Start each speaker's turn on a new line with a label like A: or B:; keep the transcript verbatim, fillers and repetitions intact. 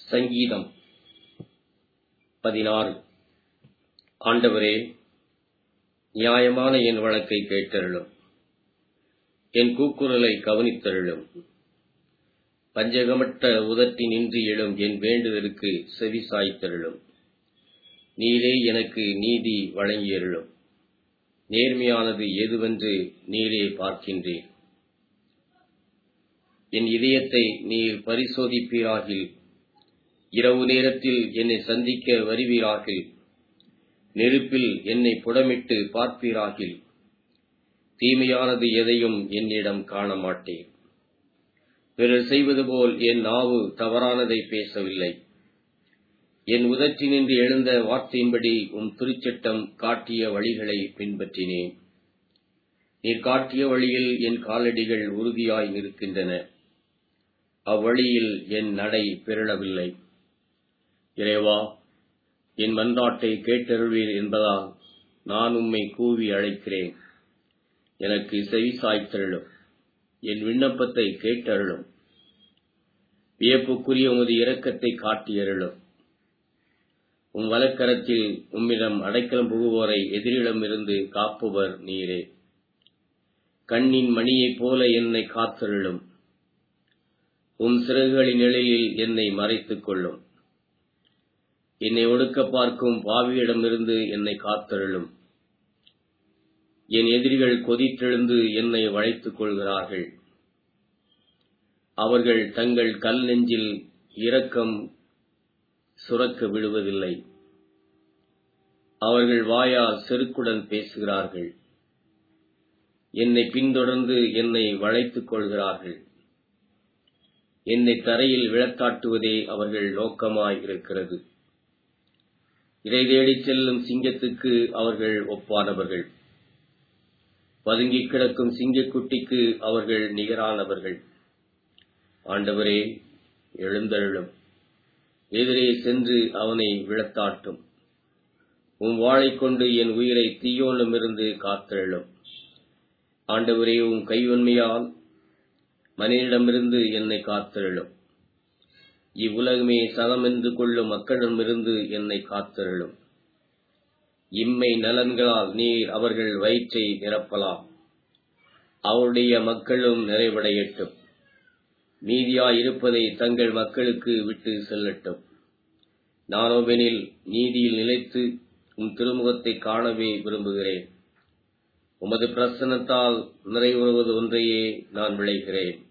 A: சங்கீதம் பதினாறு. ஆண்டவரே, நியாயமான என் வழக்கை கேட்டருளும், என் கூக்குரலை கவனித்தருளும். பஞ்சகமற்ற உதட்டினின்று எழும் என் வேண்டுதலுக்கு செவி சாய்த்தருளும். நீரே எனக்கு நீதி வழங்கியருளும். நேர்மையானது எதுவென்று நீரே பார்க்கின்றீர். என் இதயத்தை நீர் பரிசோதிப்பீராகில், இரவு நேரத்தில் என்னை சந்திக்க வருவீராகில், நெருப்பில் என்னை புடமிட்டு பார்ப்பீராகில், தீமையானது எதையும் என்னிடம் காண மாட்டேன். பிறர் செய்வது போல் என் நாவு தவறானதை பேசவில்லை. என் உதட்டினின்று எழுந்த வார்த்தையின்படி உம் திருச்சட்டம் காட்டிய வழிகளை பின்பற்றினேன். நீர் காட்டிய வழியில் என் காலடிகள் உறுதியாய் நிற்கின்றன. அவ்வழியில் என் நடை பிறழவில்லை. இறைவா, என் மன்றாட்டை கேட்டருள்வீர் என்பதால் நான் உம்மை கூவி அழைக்கிறேன். எனக்கு செவி சாய்த்தருளும். என் விண்ணப்பத்தை கேட்டருளும். வியப்புக்குரிய உமது இரக்கத்தை காட்டியருளும். உம் வலக்கரத்தில் உம்மிடம் அடைக்கலம் புகுவோரை எதிரிடமிருந்து காப்பவர் நீரே. கண்ணின் மணியைப் போல என்னை காத்தருளும். உம் சிறகுகளின் நிழலில் என்னை மறைத்துக் கொள்ளும். என்னை ஒடுக்க பார்க்கும் பாவியிடமிருந்து என்னை காத்தருளும். என் எதிரிகள் கொதித்தெழுந்து என்னை வளைத்துக் கொள்கிறார்கள். அவர்கள் தங்கள் கல் நெஞ்சில் இரக்கம் சுரக்க விடுவதில்லை. அவர்கள் வாயால் செருக்குடன் பேசுகிறார்கள். என்னை பின்தொடர்ந்து என்னை வளைத்துக் கொள்கிறார்கள். என்னை தரையில் விழத்தாட்டுவதே அவர்கள் நோக்கமாய் இருக்கிறது. இதை தேடிச் செல்லும் சிங்கத்துக்கு அவர்கள் ஒப்பானவர்கள். பதுங்கிக் கிடக்கும் சிங்கக்குட்டிக்கு அவர்கள் நிகரானவர்கள். ஆண்டவரே, எழுந்தருளும். எதிரே சென்று அவனை விழத்தாட்டும். உம் வாளைக் கொண்டு என் உயிரை தீயோனிடமிருந்து காத்தருளும். ஆண்டவரே, உம் கைவன்மையால் மனிதனிடமிருந்து என்னை காத்தருளும். இவ்வுலகமே சதமென்று கொள்ளும் மக்களிடமிருந்து என்னை காத்தருளும். இம்மை நலன்களால் நீர் அவர்கள் வயிற்றை நிரப்பலாம். அவருடைய மக்களும் நிறைவடையட்டும். மீதியாயிருப்பதை தங்கள் மக்களுக்கு விட்டு செல்லட்டும். நானோவெனில் நீதியில் நிலைத்து உம் திருமுகத்தை காணவே விரும்புகிறேன். உமது பிரசன்னத்தால் நிறைவுறுவது ஒன்றையே நான் விளைகிறேன்.